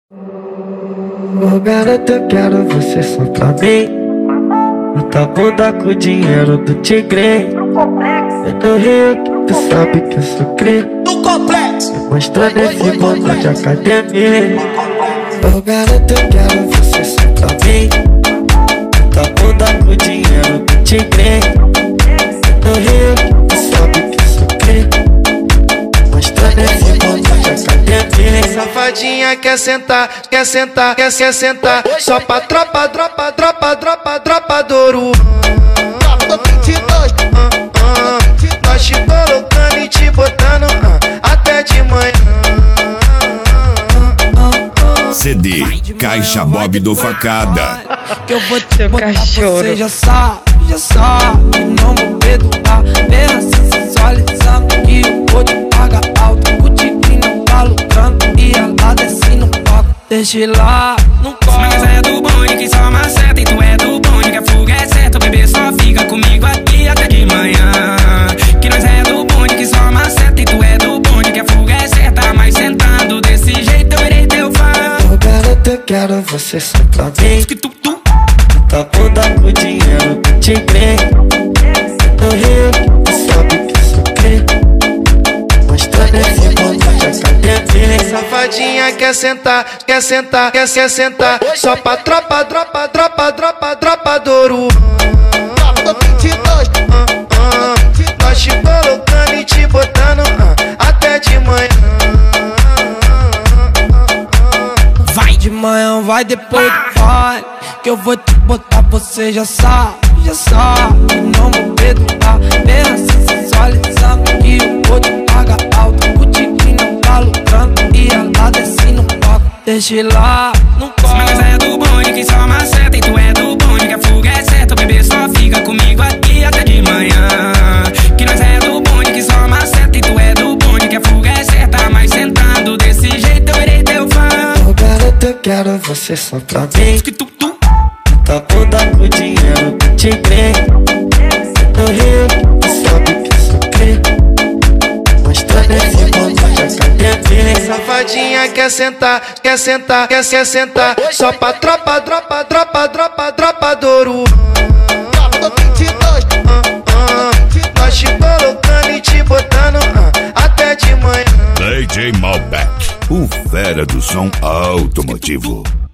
Ô garota, eu quero você só pra mim. Muita bunda com o dinheiro do tigre. Eu tô Rio que tu sabe que eu sou cri. No complexo, Mostrando esse bunda de academia. Ô garota, eu quero você só pra mim. Muita bunda com o dinheiro do tigre. Eu tô Rio que tu sabe que eu sou cri. Mostrando esse bunda de academia. safadinha quer sentar, quer sentar, quer sentar. Só pra tropa do ouro. Nós te colocando e te botando até de manhã. CD Caixa Bob do Facada. Que eu vou te botar, você já sabe, não vou perdoar. Vem assim sensualizando que eu vou te pagar alto. O tigre não tá lucrando e ela desce no palco. Deixa lá, não corre. Mas é do bonde que só maceta e tu é do bonde que a fuga é certa. O bebê só fica comigo aqui até de manhã. Que nós é do bonde que só maceta e tu é do bonde que a fuga é certa. Mas sentando desse jeito eu irei teu fã. Ô garota, eu quero você só pra mim. Tá bunda com dinheiro do tigre. No Rio que tu sabe que eu sou cri. Mostrando esse bunda de academia. Safadinha quer sentar, quer sentar, quer sentar. Só pra tropa do ouro. Nós te colocando e te botando até de manhã. Vai de manhã, vai depois do baile. Que eu vou te botar, você já sabe, não vou perdoar. Vem assim sensualizando que eu vou te pagar alto. O tigre não tá lucrando e ela desce no palco. Deixa lá, não Mas corre. é do bonde que só maceta e tu é do bonde que a fuga é certa. O bebê só fica comigo aqui até de manhã. Que nós é do bonde que só maceta e tu é do bonde que a fuga é certa. Mas sentando desse jeito eu irei teu fã. Ô garota, eu quero você só pra mim. Tá bunda com dinheiro do tigre. No Rio que tu sabe que eu sou cri. Mostrando esse bunda de academia. Safadinha quer sentar, quer sentar, quer sentar. Só pra tropa do ouro. Nós te colocando e te botando até de manhã. DJ Malbec, o fera do som automotivo.